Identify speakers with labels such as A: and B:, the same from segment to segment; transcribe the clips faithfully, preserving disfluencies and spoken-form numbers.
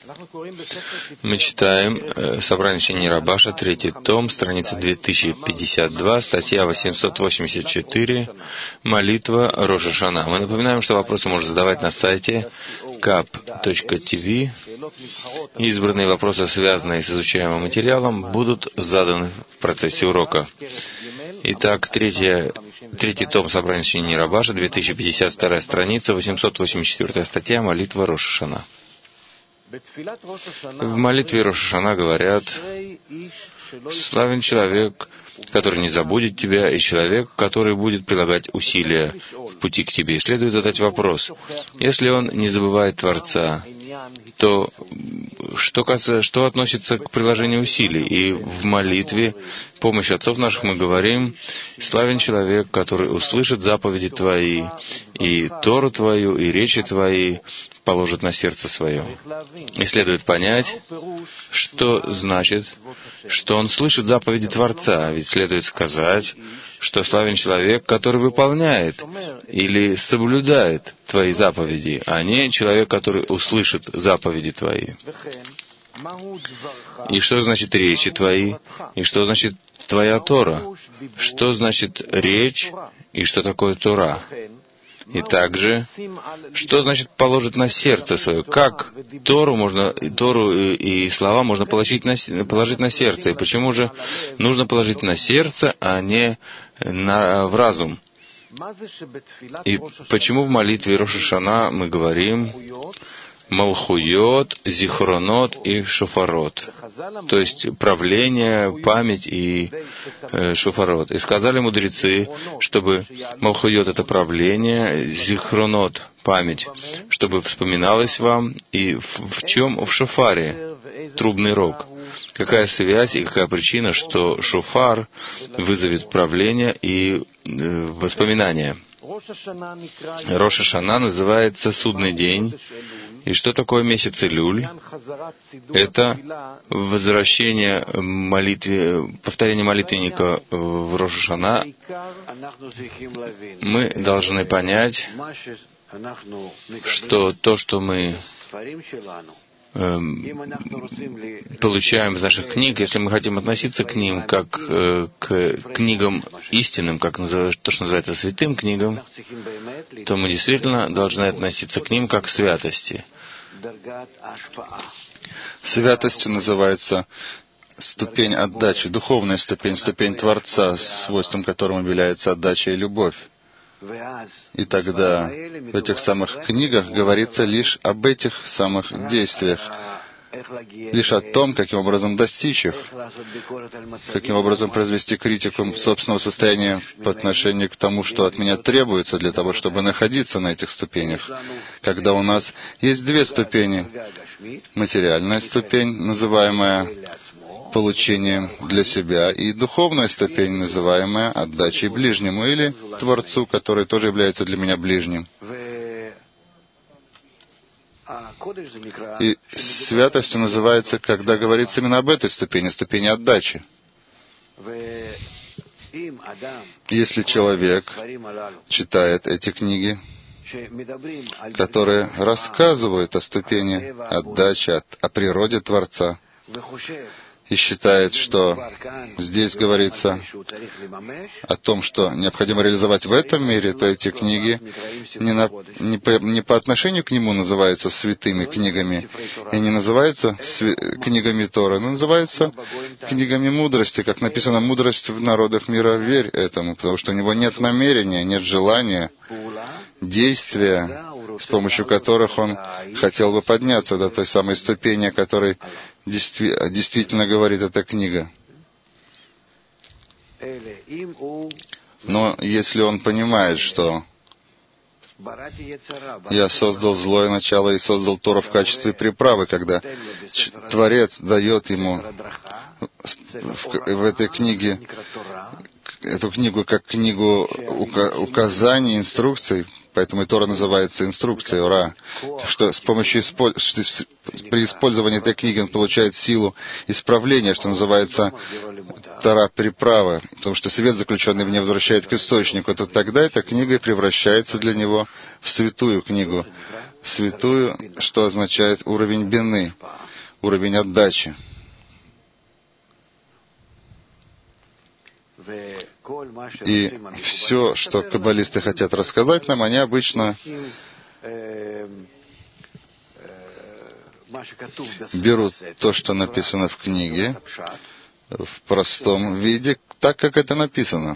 A: Мы читаем э, собрание Сини Рабаша, третий том, страница две тысячи пятьдесят два, статья восемьсот восемьдесят четыре, молитва Рош ха-Шана. Мы напоминаем, что вопросы можно задавать на сайте кап точка ти ви. Избранные вопросы, связанные с изучаемым материалом, будут заданы в процессе урока. Итак, третья, третий том собрания Сини Рабаша, две тысячи пятьдесят вторая страница, восемьсот восемьдесят четвёртая статья, молитва Рош ха-Шана. В молитве Рош ха-Шана говорят: «Славен человек, который не забудет тебя, и человек, который будет прилагать усилия в пути к тебе». И следует задать вопрос: если он не забывает Творца, то что, касается, что относится к приложению усилий? И в молитве помощь отцов наших мы говорим: «Славен человек, который услышит заповеди Твои, и Тору Твою, и речи Твои положит на сердце свое». И следует понять, что значит, что он слышит заповеди Творца. Ведь следует сказать, что славен человек, который выполняет или соблюдает Твои заповеди, а не человек, который услышит заповеди Твои. И что значит речи Твои? И что значит Твоя Тора? Что значит речь? И что такое Тора? И также, что значит положить на сердце свое? Как Тору можно, Тору и, и слова можно положить на, положить на сердце? И почему же нужно положить на сердце, а не на, в разум? И почему в молитве Рош ха-Шана мы говорим Малхуйот, Зихронот и Шофарот, то есть правление, память и э, Шофарот. И сказали мудрецы, чтобы Малхуйот — это правление, Зихронот — память, чтобы вспоминалось вам, и в, в чем в шофаре трубный рог. Какая связь и какая причина, что шофар вызовет правление и э, воспоминания? Рош ха-Шана называется судный день. И что такое месяц Илюль? Это возвращение молитве, повторение молитвенника в Рош ха-Шана. Мы должны понять, что то, что мы получаем из наших книг, если мы хотим относиться к ним как э, к книгам истинным, как называют, то, что называется святым книгам, то мы действительно должны относиться к ним как к святости.
B: Святостью называется ступень отдачи, духовная ступень, ступень Творца, свойством которому является отдача и любовь. И тогда в этих самых книгах говорится лишь об этих самых действиях, лишь о том, каким образом достичь их, каким образом произвести критику собственного состояния по отношению к тому, что от меня требуется для того, чтобы находиться на этих ступенях. Когда у нас есть две ступени. Материальная ступень, называемая получением для себя, и духовная ступень, называемая отдачей ближнему или Творцу, который тоже является для меня ближним. И святостью называется, когда говорится именно об этой ступени, ступени отдачи. Если человек читает эти книги, которые рассказывают о ступени отдачи, о, о природе Творца, и считает, что здесь говорится о том, что необходимо реализовать в этом мире, то эти книги не, на, не, по, не по отношению к нему называются святыми книгами и не называются сви, книгами Торы, но называются книгами мудрости, как написано «Мудрость в народах мира, верь этому», потому что у него нет намерения, нет желания, действия, с помощью которых он хотел бы подняться до той самой ступени, о которой действительно говорит эта книга. Но если он понимает, что я создал злое начало и создал Тору в качестве приправы, когда Творец дает ему в, в этой книге эту книгу как книгу указаний, инструкций, поэтому и Тора называется инструкцией, ура, что с помощью исполь... при использовании этой книги он получает силу исправления, что называется Тора приправа, потому что свет, заключенный в ней, возвращает к источнику, то тогда эта книга превращается для него в святую книгу. святую, что означает уровень бины, уровень отдачи. И все, что каббалисты хотят рассказать нам, они обычно берут то, что написано в книге, в простом виде, так, как это написано.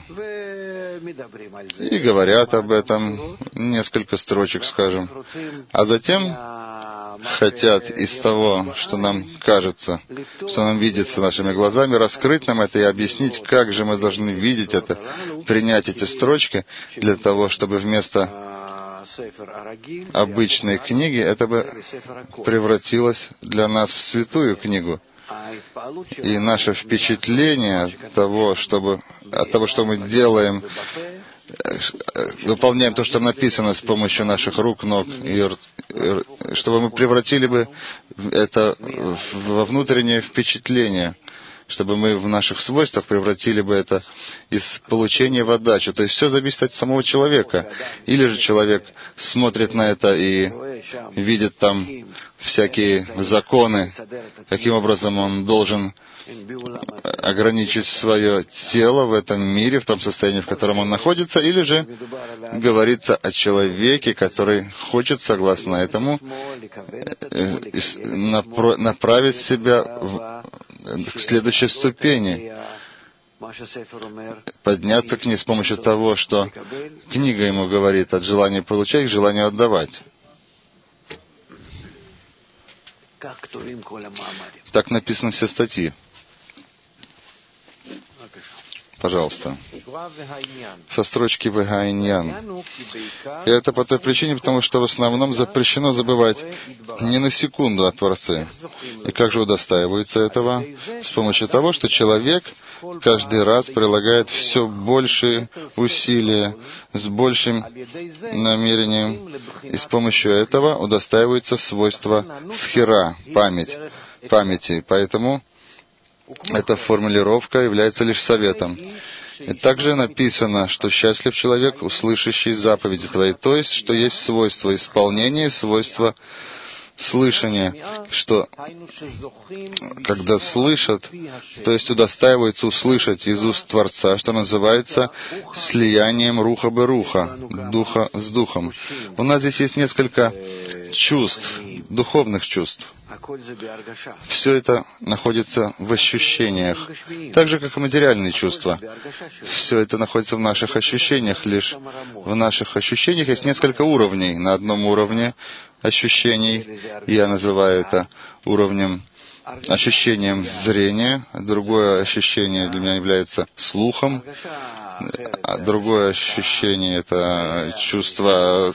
B: И говорят об этом, несколько строчек, скажем. А затем хотят из того, что нам кажется, что нам видится нашими глазами, раскрыть нам это и объяснить, как же мы должны видеть это, принять эти строчки для того, чтобы вместо обычной книги это бы превратилось для нас в святую книгу. И наше впечатление от того, чтобы, от того, что мы делаем, выполняем то, что написано с помощью наших рук, ног, и чтобы мы превратили бы это во внутреннее впечатление, чтобы мы в наших свойствах превратили бы это из получения в отдачу. То есть все зависит от самого человека. Или же человек смотрит на это и видит там всякие законы, каким образом он должен ограничить свое тело в этом мире, в том состоянии, в котором он находится, или же говорится о человеке, который хочет, согласно этому, направить себя к следующей ступени, подняться к ней с помощью того, что книга ему говорит, от желания получать к желанию отдавать. Так написаны все статьи. Пожалуйста. Со строчки «Вегайньян». И это по той причине, потому что в основном запрещено забывать ни на секунду о Творце. И как же удостаиваются этого? С помощью того, что человек каждый раз прилагает все большие усилия, с большим намерением, и с помощью этого удостаиваются свойства схира, память, памяти. Поэтому эта формулировка является лишь советом. И также написано, что счастлив человек, услышащий заповеди твои, то есть, что есть свойство исполнения, свойство слышания, что когда слышат, то есть удостаиваются услышать из уст Творца, что называется слиянием руха бы руха, духа с духом. У нас здесь есть несколько чувств, духовных чувств. Все это находится в ощущениях, так же, как и материальные чувства. Все это находится в наших ощущениях, лишь в наших ощущениях есть несколько уровней. На одном уровне ощущений, я называю это уровнем, ощущением зрения, другое ощущение для меня является слухом, а другое ощущение — это чувство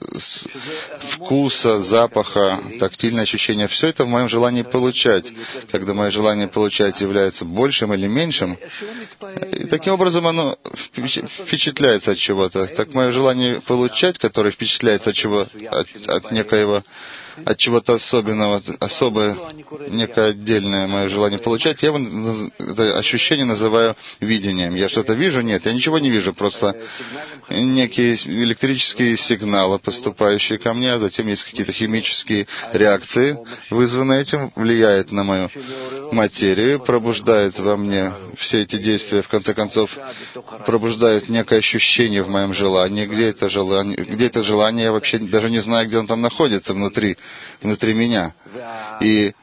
B: вкуса, запаха, тактильное ощущение. Все это в моем желании получать. Когда мое желание получать является большим или меньшим, и таким образом оно впечатляется от чего-то. Так мое желание получать, которое впечатляется от чего, от, от некоего, от чего-то особенного, особое, некое отдельное мое желание получать, я это ощущение называю видением. Я что-то вижу? Нет, я ничего не вижу, просто некие электрические сигналы, поступающие ко мне, а затем есть какие-то химические реакции, вызванные этим, влияют на мою материю, пробуждает во мне все эти действия, в конце концов, пробуждают некое ощущение в моем желании. Где это желание? Где это желание? Я вообще даже не знаю, где он там находится внутри, внутри меня. И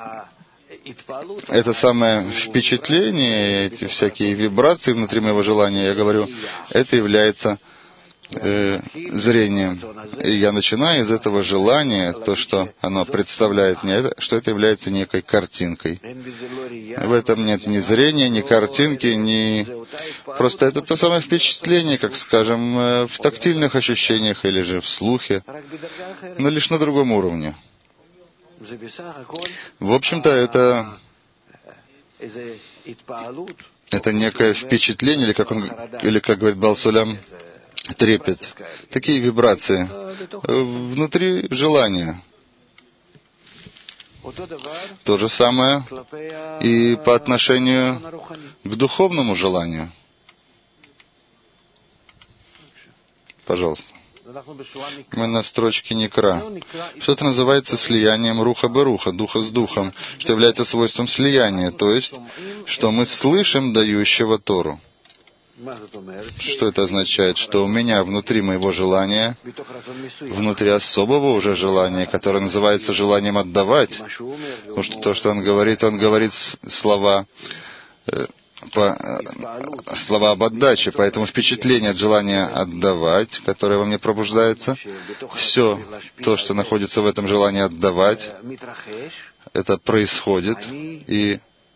B: это самое впечатление, эти всякие вибрации внутри моего желания, я говорю, это является э, зрением. И я начинаю из этого желания, то, что оно представляет мне, что это является некой картинкой. В этом нет ни зрения, ни картинки, ни... Просто это то самое впечатление, как, скажем, в тактильных ощущениях или же в слухе, но лишь на другом уровне. В общем-то, это, это некое впечатление, или как, он, или, как говорит Баал Сулям, трепет. Такие вибрации внутри желания. То же самое и по отношению к духовному желанию. Пожалуйста. Мы на строчке Никра. Что это называется слиянием руха беруха, духа с духом, что является свойством слияния, то есть, что мы слышим дающего Тору. Что это означает? Что у меня внутри моего желания, внутри особого уже желания, которое называется желанием отдавать, потому что то, что он говорит, он говорит слова, э, по, э, слова об отдаче, поэтому впечатление от желания отдавать, которое во мне пробуждается, все то, что находится в этом желании отдавать, это происходит, и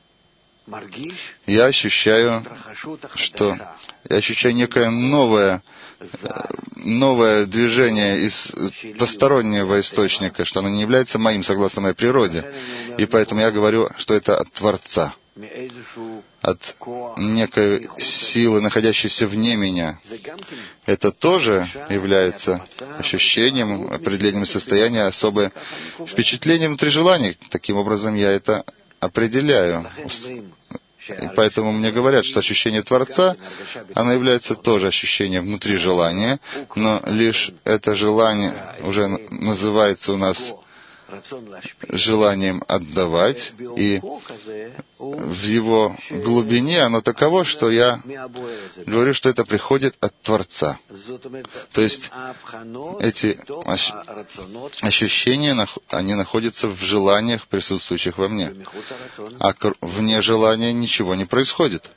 B: я ощущаю, что я ощущаю некое новое, новое движение из постороннего источника, что оно не является моим, согласно моей природе. И поэтому я говорю, что это от Творца, от некой силы, находящейся вне меня. Это тоже является ощущением, определением состояния, особое впечатление внутри желаний. Таким образом, я это определяю. И поэтому мне говорят, что ощущение Творца, оно является тоже ощущением внутри желания, но лишь это желание уже называется у нас желанием отдавать, и в его глубине оно таково, что я говорю, что это приходит от Творца. То есть эти ощущения, они находятся в желаниях, присутствующих во мне. А вне желания ничего не происходит.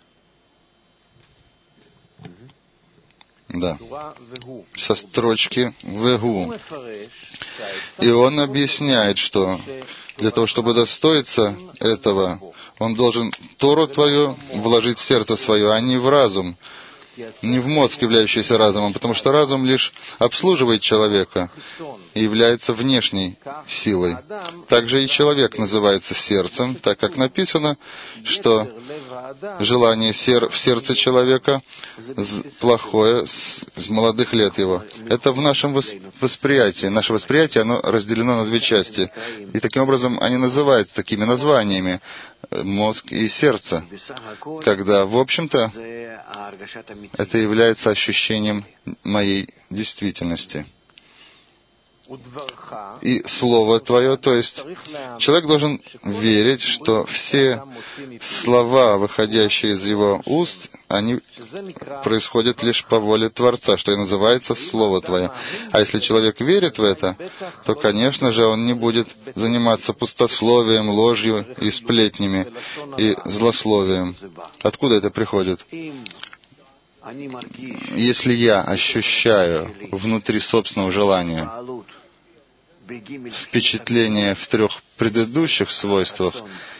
B: Да. Со строчки «Вегу». И он объясняет, что для того, чтобы достоиться этого, он должен Тору твою вложить в сердце свое, а не в разум, не в мозг, являющийся разумом, потому что разум лишь обслуживает человека и является внешней силой. Также и человек называется сердцем, так как написано, что желание в сердце человека плохое с молодых лет его. Это в нашем восприятии. Наше восприятие, оно разделено на две части. И таким образом они называются такими названиями — мозг и сердце. Когда, в общем-то, это является ощущением моей действительности. И слово твое, то есть человек должен верить, что все слова, выходящие из его уст, они происходят лишь по воле Творца, что и называется слово твое. А если человек верит в это, то, конечно же, он не будет заниматься пустословием, ложью и сплетнями, и злословием. Откуда это приходит? Если я ощущаю внутри собственного желания впечатление в трех предыдущих свойствах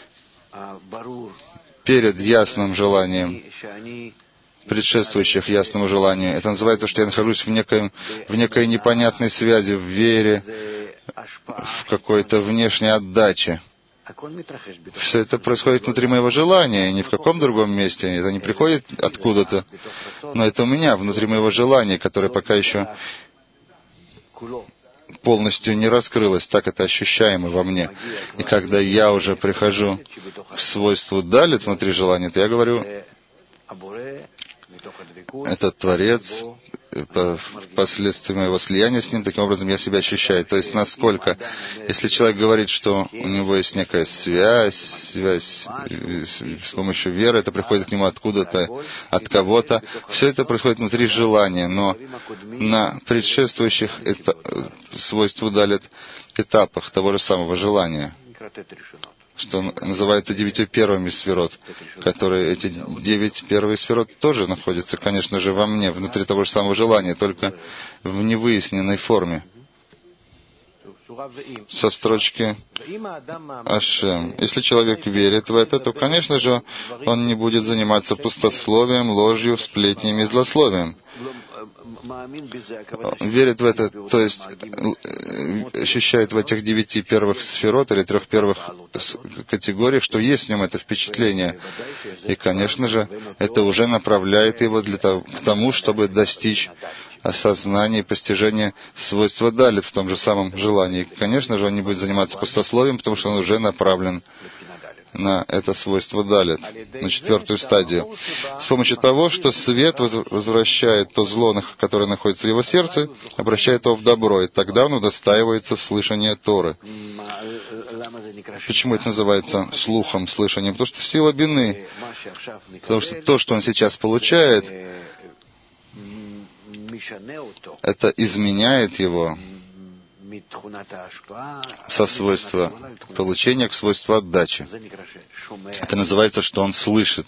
B: перед ясным желанием, предшествующих ясному желанию, это называется, что я нахожусь в некой, в некой непонятной связи, в вере, в какой-то внешней отдаче. Все это происходит внутри моего желания, ни в каком другом месте. Это не приходит откуда-то, но это у меня, внутри моего желания, которое пока еще полностью не раскрылось, так это ощущаемо во мне. И когда я уже прихожу к свойству далит внутри желания, то я говорю, это Творец, последствия моего слияния с Ним, таким образом я себя ощущаю. То есть насколько, если человек говорит, что у него есть некая связь, связь с помощью веры, это приходит к нему откуда-то, от кого-то, все это происходит внутри желания, но на предшествующих это, свойству далит этапах того же самого желания, что называется девятью первыми сферот, которые эти девять первые сферот тоже находятся, конечно же, во мне, внутри того же самого желания, только в невыясненной форме. Со строчки Ашем. Если человек верит в это, то, конечно же, он не будет заниматься пустословием, ложью, сплетнями и злословием. Верит в это, то есть ощущает в этих девяти первых сферот или трех первых категориях, что есть в нем это впечатление. И, конечно же, это уже направляет его для того, к тому, чтобы достичь осознания и постижения свойства далит в том же самом желании. И, конечно же, он не будет заниматься пустословием, потому что он уже направлен на это свойство далит, на четвертую стадию. С помощью того, что свет возвращает то зло, которое находится в его сердце, обращает его в добро, и тогда он удостаивается слышания Торы. Почему это называется слухом, слышанием? Потому что сила бины. Потому что то, что он сейчас получает, это изменяет его со свойства получения к свойству отдачи. Это называется, что он слышит.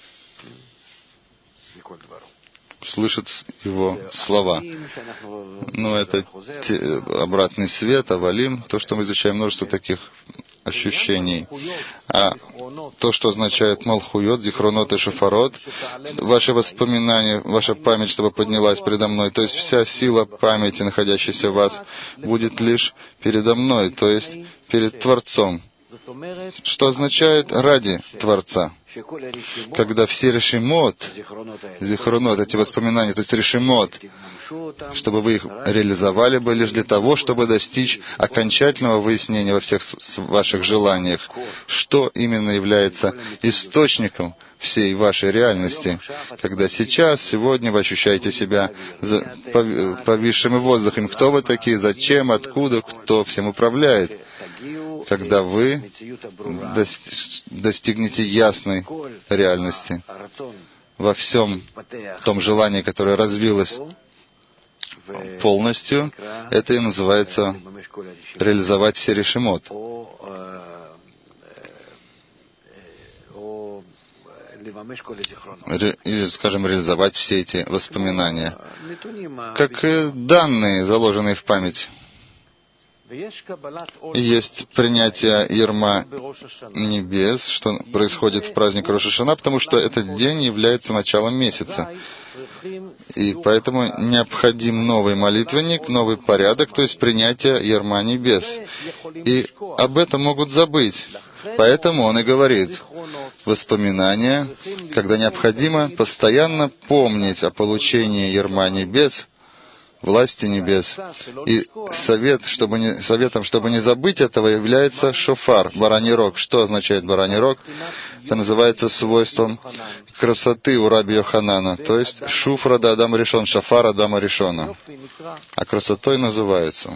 B: Слышит его слова. Но это те, обратный свет, авалим, то, что мы изучаем множество таких ощущений. А то, что означает малхуйот, зихронот и шофарот, ваши воспоминания, ваша память, чтобы поднялась передо мной, то есть вся сила памяти, находящаяся в вас, будет лишь передо мной, то есть перед Творцом. Что означает ради Творца. Когда все решимот, зихронот, эти воспоминания, то есть решимот, чтобы вы их реализовали бы лишь для того, чтобы достичь окончательного выяснения во всех ваших желаниях, что именно является источником всей вашей реальности. Когда сейчас, сегодня вы ощущаете себя повисшими воздухом. Кто вы такие, зачем, откуда, кто всем управляет? Когда вы достигнете ясной реальности во всем том желании, которое развилось полностью, это и называется реализовать все решимот. Или, скажем, реализовать все эти воспоминания, как и данные, заложенные в память. И есть принятие ярма небес, что происходит в праздник Рош ха-Шана, потому что этот день является началом месяца. И поэтому необходим новый молитвенник, новый порядок, то есть принятие ярма небес. И об этом могут забыть. Поэтому он и говорит, воспоминания, когда необходимо постоянно помнить о получении ярма небес, власти небес. И совет, чтобы не, советом, чтобы не забыть этого, является шофар, бараний рог. Что означает бараний рог? Это называется свойством красоты у Раби Йоханана, то есть шуфра да Адама Ришон, шофар Адама Ришона. А красотой называется.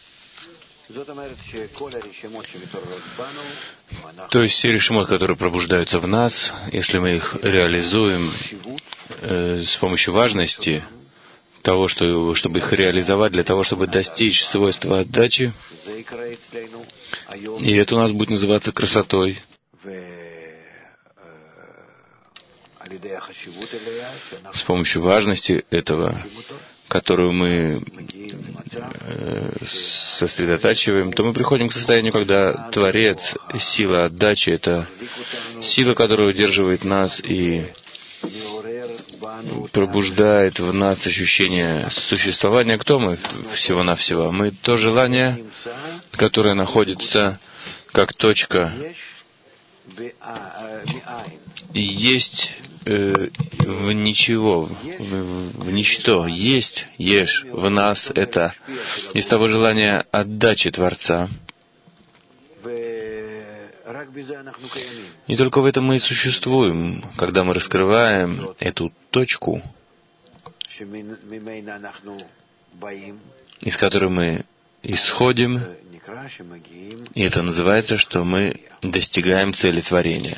A: То есть все решимот, которые пробуждаются в нас, если мы их реализуем э, с помощью важности, того, что, чтобы их реализовать, для того, чтобы достичь свойства отдачи. И это у нас будет называться красотой. С помощью важности этого, которую мы сосредотачиваем, то мы приходим к состоянию, когда Творец, сила отдачи, это сила, которая удерживает нас и пробуждает в нас ощущение существования. Кто мы всего-навсего? Мы то желание, которое находится как точка и есть э, в ничего, в, в ничто. Есть, ешь в нас это из того желания отдачи Творца. И только в этом мы и существуем, когда мы раскрываем эту точку, из которой мы исходим, и это называется, что мы достигаем цели творения.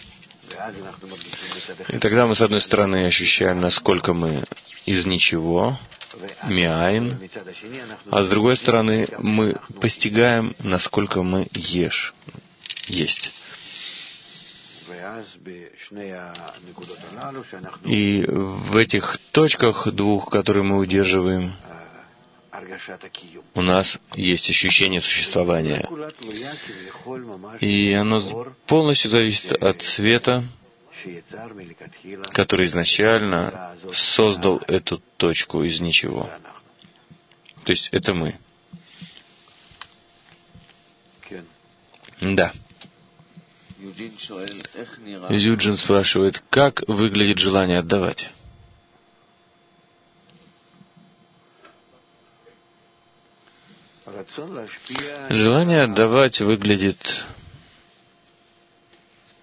A: И тогда мы, с одной стороны, ощущаем, насколько мы из ничего, миайн, а с другой стороны, мы постигаем, насколько мы ешь, есть. И в этих точках двух, которые мы удерживаем, у нас есть ощущение существования. И оно полностью зависит от света, который изначально создал эту точку из ничего. То есть это мы. Да. Юджин спрашивает, как выглядит желание отдавать? Желание отдавать выглядит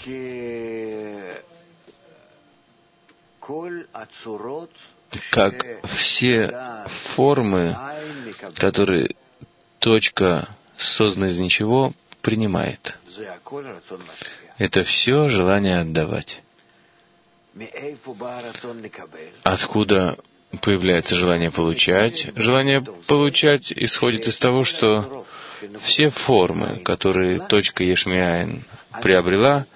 A: как все формы, которые точка, созданная из ничего, принимает. Это все желание отдавать. Откуда появляется желание получать? Желание получать исходит из того, что все формы, которые точка Ешмиаин приобрела,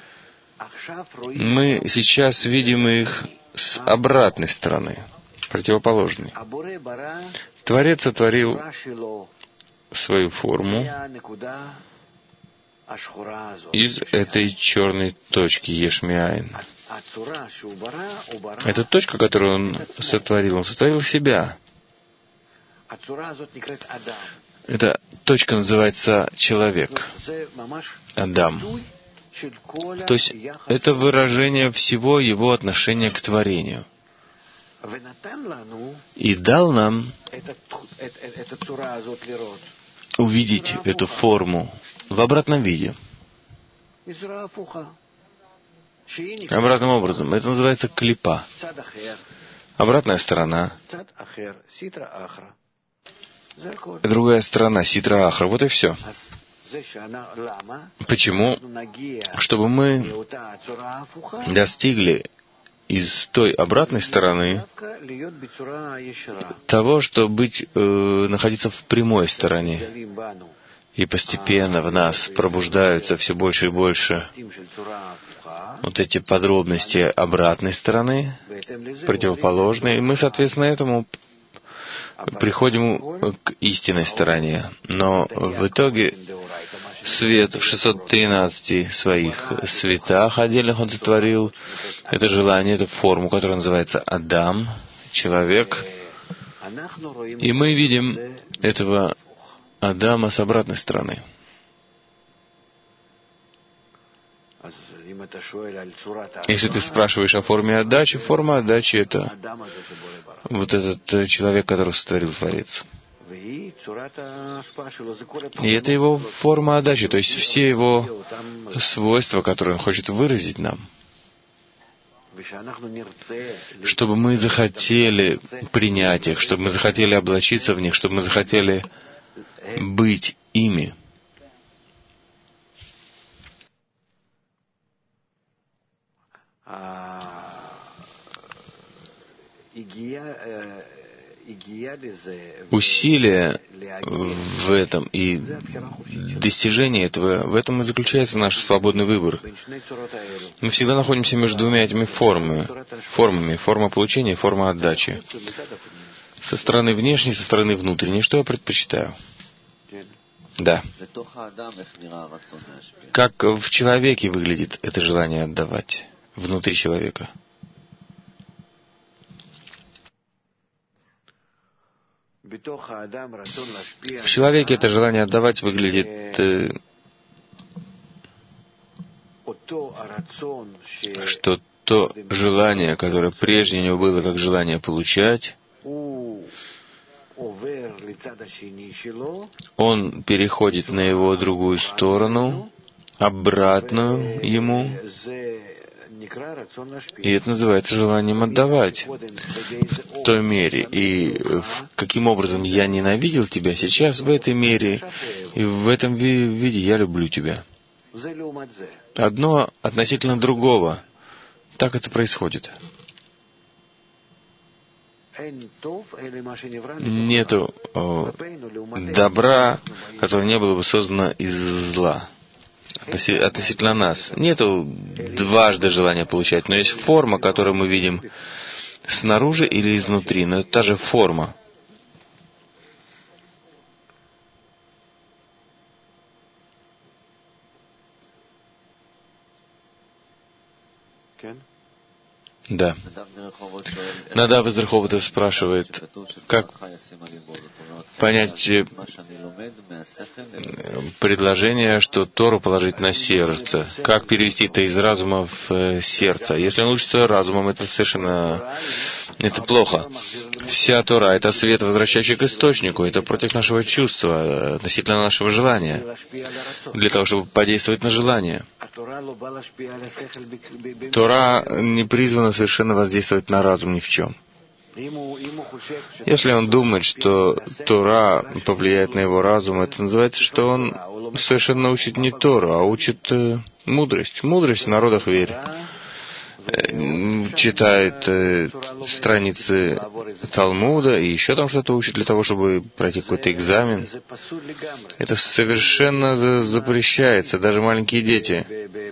A: мы сейчас видим их с обратной стороны, противоположной. Творец сотворил свою форму из этой черной точки Ешмиаин. Эта точка, которую он сотворил, он сотворил себя. Эта точка называется человек, Адам. То есть это выражение всего его отношения к творению. И дал нам увидеть эту форму в обратном виде. Обратным образом. Это называется клипа. Обратная сторона. Другая сторона, ситра ахра. Вот и все. Почему? Чтобы мы достигли из той обратной стороны того, что быть, э, находиться в прямой стороне. И постепенно в нас пробуждаются все больше и больше вот эти подробности обратной стороны, противоположной, и мы, соответственно, этому приходим к истинной стороне. Но в итоге свет в шестьсот тринадцати своих светах отдельных он сотворил это желание, эту форму, которая называется Адам, человек. И мы видим этого Адама с обратной стороны. Если ты спрашиваешь о форме отдачи, форма отдачи — это вот этот человек, который сотворил Творец. И это его форма отдачи, то есть все его свойства, которые он хочет выразить нам. Чтобы мы захотели принять их, чтобы мы захотели облачиться в них, чтобы мы захотели быть ими. Усилие в этом и достижение этого, в этом и заключается наш свободный выбор. Мы всегда находимся между двумя этими формами, формами, форма получения и форма отдачи. Со стороны внешней, со стороны внутренней. Что я предпочитаю? Да. Как в человеке выглядит это желание отдавать внутри человека? В человеке это желание отдавать выглядит э, что то желание, которое прежде у него было как желание получать, он переходит на его другую сторону, обратную ему, и это называется желанием отдавать в той мере. И каким образом я ненавидел тебя, сейчас в этой мере и в этом виде я люблю тебя. Одно относительно другого. Так это происходит. Нету о, добра, которое не было бы создано из зла. Относительно нас. Нету дважды желания получать, но есть форма, которую мы видим снаружи или изнутри, но это та же форма. Да. Надав из Раховата спрашивает, как понять предложение, что Тору положить на сердце. Как перевести это из разума в сердце? Если он учится разумом, это совершенно это плохо. Вся Тора — это свет, возвращающий к источнику, это против нашего чувства, относительно нашего желания, для того, чтобы подействовать на желание. Тора не призвана совершенно воздействовать на разум ни в чем. Если он думает, что Тора повлияет на его разум, это называется, что он совершенно учит не Тору, а учит э, мудрость. Мудрость в народах верит. Э, читает э, страницы Талмуда и еще там что-то учит для того, чтобы пройти какой-то экзамен. Это совершенно за- запрещается. Даже маленькие дети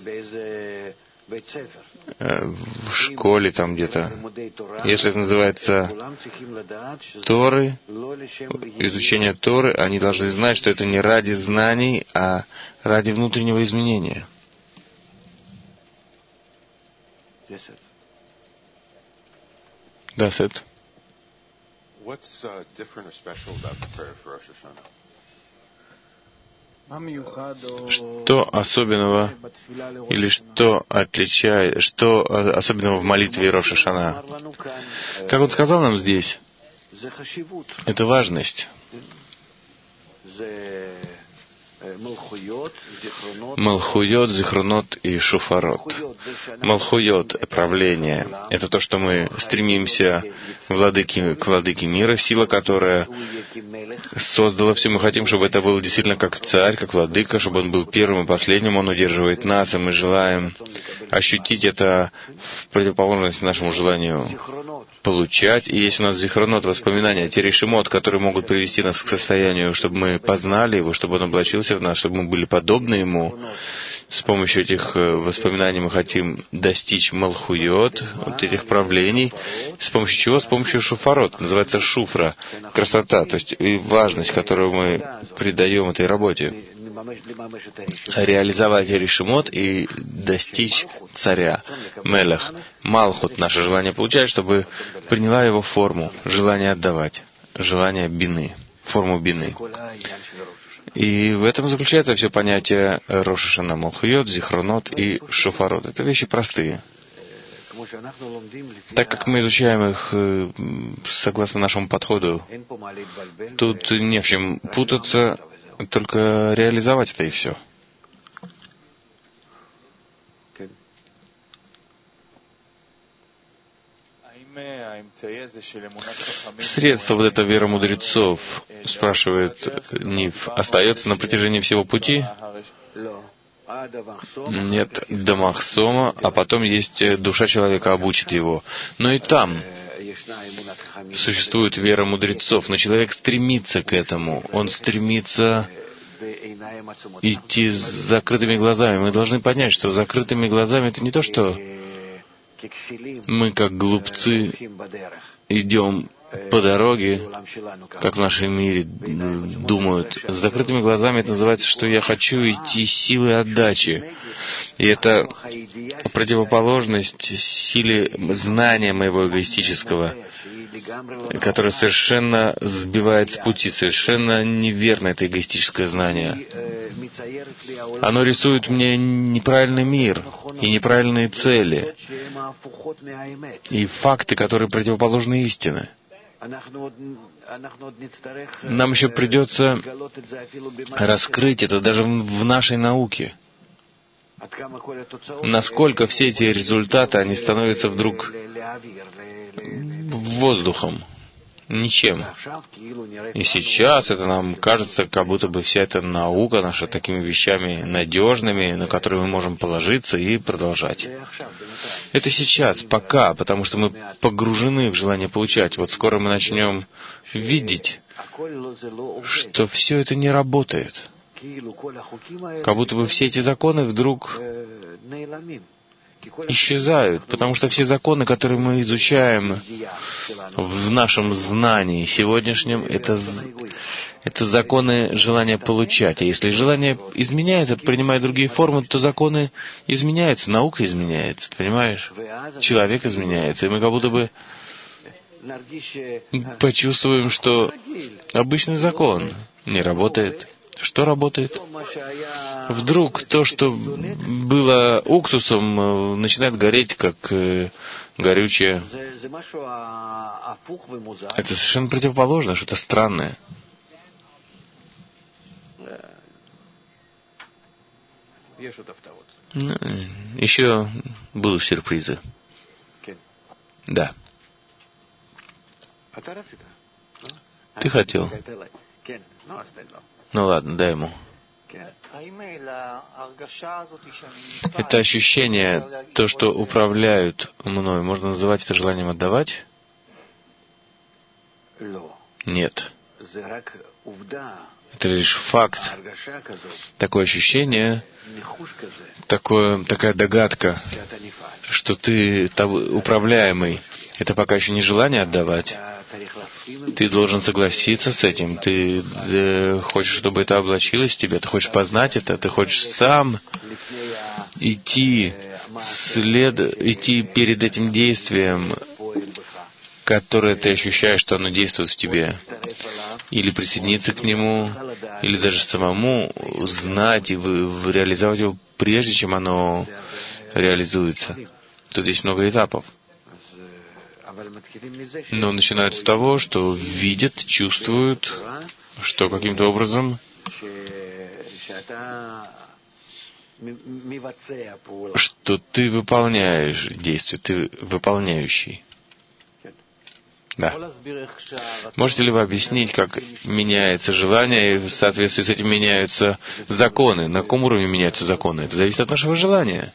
A: в школе там где-то. Если это называется Торы, изучение Торы, они должны знать, что это не ради знаний, а ради внутреннего изменения. Да, Сет. Что особенного или что отличает, что особенного в молитве Рош ха-Шана? Как он сказал нам здесь, это важность. Малхуйот, Зихрунот и Шуфарот. Малхуйот — правление. Это то, что мы стремимся владыке, к владыке мира, сила, которая создала все. Мы хотим, чтобы это было действительно как царь, как владыка, чтобы он был первым и последним. Он удерживает нас, и мы желаем ощутить это в противоположность нашему желанию получать. И есть у нас Зихронот, воспоминания, те решимот, которые могут привести нас к состоянию, чтобы мы познали его, чтобы он облачился в нас, чтобы мы были подобны ему. С помощью этих воспоминаний мы хотим достичь малхуйот, вот этих правлений. С помощью чего? С помощью шуфарот. Называется шуфра, красота, то есть и важность, которую мы придаем этой работе. Реализовать решимот и достичь царя, мелех. Малхут, наше желание получать, чтобы приняла его форму, желание отдавать, желание бины, форму бины. И в этом заключается все понятие Рош ха-Шана, Малхуйот, Зихронот и Шофарот. Это вещи простые. Так как мы изучаем их согласно нашему подходу, тут не в чем путаться, только реализовать это и все. Средство вот эта вера мудрецов, спрашивает Нив, остается на протяжении всего пути? Нет, до Махсома, а потом есть душа человека, обучит его. Но и там существует вера мудрецов, но человек стремится к этому. Он стремится идти с закрытыми глазами. Мы должны понять, что закрытыми глазами это не то, что мы, как глупцы, идем по дороге, как в нашем мире думают. С закрытыми глазами это называется, что я хочу идти силой отдачи. И это противоположность силе знания моего эгоистического, которое совершенно сбивает с пути, совершенно неверно это эгоистическое знание. Оно рисует мне неправильный мир и неправильные цели, и факты, которые противоположны истине. Нам еще придется раскрыть это даже в нашей науке. Насколько все эти результаты, они становятся вдруг воздухом, ничем. И сейчас это нам кажется, как будто бы вся эта наука наша такими вещами надежными, на которые мы можем положиться и продолжать. Это сейчас, пока, потому что мы погружены в желание получать. Вот скоро мы начнем видеть, что все это не работает. Как будто бы все эти законы вдруг исчезают, потому что все законы, которые мы изучаем в нашем знании сегодняшнем, это, это законы желания получать. А если желание изменяется, принимая другие формы, то законы изменяются, наука изменяется, понимаешь? Человек изменяется, и мы как будто бы почувствуем, что обычный закон не работает. Что работает? Вдруг то, что было уксусом, начинает гореть, как э, горючее. Это совершенно противоположно, что-то странное. Ну, еще будут сюрпризы. Да. Ты хотел. Ну ладно, дай ему. Это ощущение, то, что управляют мной, можно называть это желанием отдавать? Нет. Это лишь факт. Такое ощущение, такое, такая догадка, что ты управляемый. Это пока еще не желание отдавать. Ты должен согласиться с этим. Ты э, хочешь, чтобы это облачилось в тебя. Ты хочешь познать это. Ты хочешь сам идти, след, идти перед этим действием, которое ты ощущаешь, что оно действует в тебе. Или присоединиться к нему, или даже самому знать и вы, реализовать его, прежде чем оно реализуется. Тут есть много этапов. Но начинают с того, что видят, чувствуют, что каким-то образом, что ты выполняешь действие, ты выполняющий. Да. Можете ли вы объяснить, как меняется желание, и в соответствии с этим меняются законы? На каком уровне меняются законы? Это зависит от нашего желания.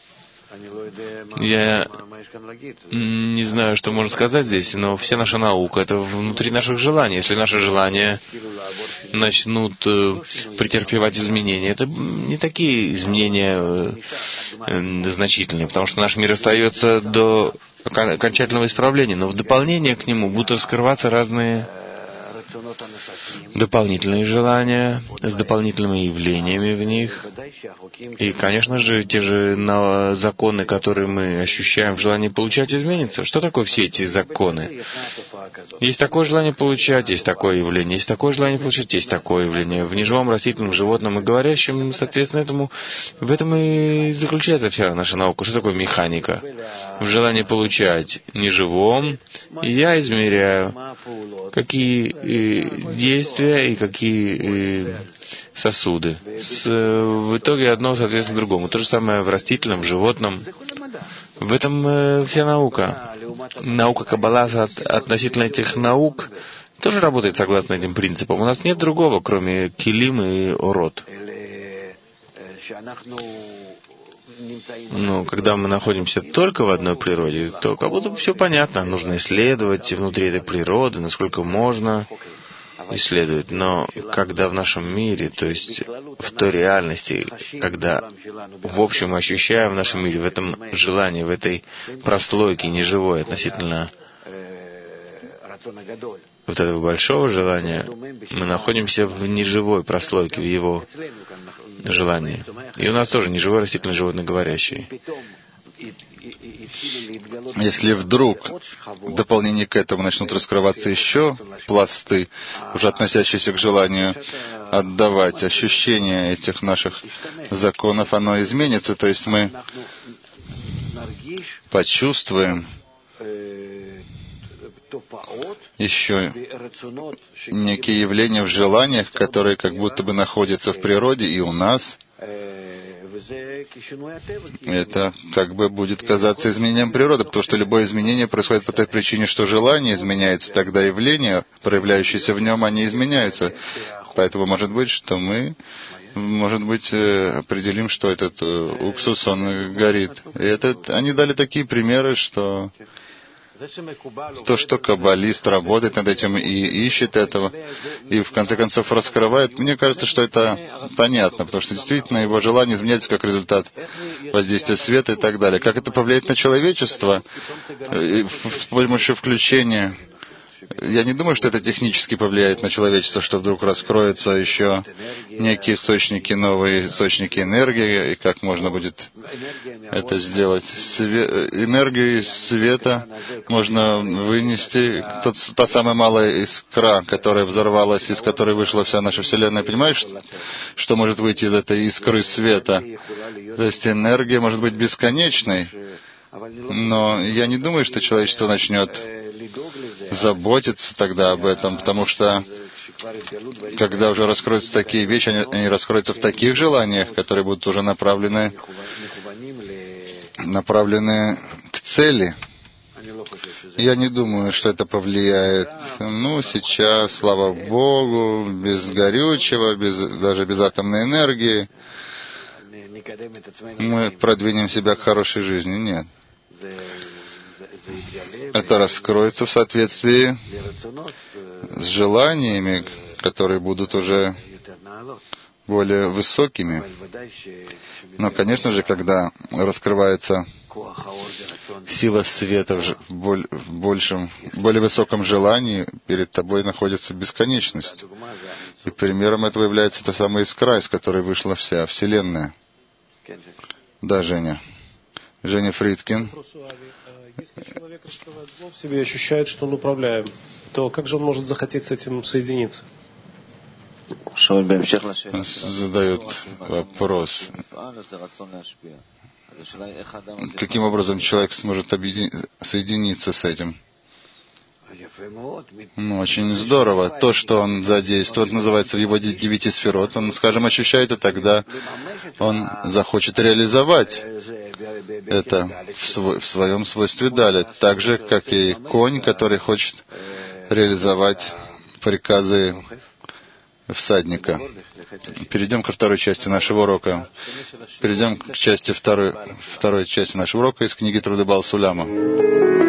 A: Я не знаю, что можно сказать здесь, но вся наша наука — это внутри наших желаний. Если наши желания начнут претерпевать изменения, это не такие изменения значительные, потому что наш мир остается до окончательного исправления, но в дополнение к нему будут раскрываться разные дополнительные желания с дополнительными явлениями в них. И, конечно же, те же законы, которые мы ощущаем в желании получать, изменятся. Что такое все эти законы? Есть такое желание получать, есть такое явление, есть такое желание получать, есть такое явление. В неживом, растительном, животном и говорящем, соответственно, этому, в этом и заключается вся наша наука. Что такое механика? В желании получать неживом я измеряю, какие действия и какие сосуды. С, в итоге одно соответствует другому. То же самое в растительном, в животном. В этом э, вся наука. Наука Каббала от, относительно этих наук тоже работает согласно этим принципам. У нас нет другого, кроме Килим и Орот. Но когда мы находимся только в одной природе, то как будто бы все понятно. Нужно исследовать внутри этой природы, насколько можно исследовать. Но когда в нашем мире, то есть в той реальности, когда в общем мы ощущаем в нашем мире, в этом желании, в этой прослойке неживой относительно вот этого большого желания, мы находимся в неживой прослойке, в его желании. И у нас тоже неживой растительный животное говорящий.
B: Если вдруг в дополнение к этому начнут раскрываться еще пласты, уже относящиеся к желанию отдавать, ощущение этих наших законов, оно изменится, то есть мы почувствуем еще некие явления в желаниях, которые как будто бы находятся в природе и у нас. Это как бы будет казаться изменением природы, потому что любое изменение происходит по той причине, что желание изменяется, тогда явления, проявляющиеся в нем, они изменяются. Поэтому может быть, что мы, может быть, определим, что этот уксус, он горит. И это, они дали такие примеры, что то, что каббалист работает над этим и ищет этого, и в конце концов раскрывает, мне кажется, что это понятно, потому что действительно его желание изменяется как результат воздействия света и так далее. Как это повлияет на человечество с помощью включения? Я не думаю, что это технически повлияет на человечество, что вдруг раскроются еще некие источники, новые источники энергии, и как можно будет это сделать. Све- энергию из света можно вынести. Тот, та самая малая искра, которая взорвалась, из которой вышла вся наша Вселенная. Понимаешь, что может выйти из этой искры света? То есть энергия может быть бесконечной, но я не думаю, что человечество начнет заботиться тогда об этом, потому что когда уже раскроются такие вещи, они, они раскроются в таких желаниях, которые будут уже направлены, направлены к цели. Я не думаю, что это повлияет. Ну, сейчас, слава Богу, без горючего, без, даже без атомной энергии мы продвинем себя к хорошей жизни. Нет. Это раскроется в соответствии с желаниями, которые будут уже более высокими. Но, конечно же, когда раскрывается сила света в большем, более высоком желании, перед тобой находится бесконечность. И примером этого является та самая искра, из которой вышла вся Вселенная. Да, Женя. Женя Фридкин.
C: Если человек раскрывает зло в себе и ощущает, что он управляем, то как же он может захотеть с этим соединиться?
B: Задает вопрос. Каким образом человек сможет соединиться с этим? Ну, очень здорово. То, что он задействует, называется в его девяти сферот, он, скажем, ощущает, и тогда он захочет реализовать это в, свой, в своем свойстве далее. Так же, как и конь, который хочет реализовать приказы всадника. Перейдем ко второй части нашего урока. Перейдем к части второй, второй части нашего урока из книги Труды Баал Суляма.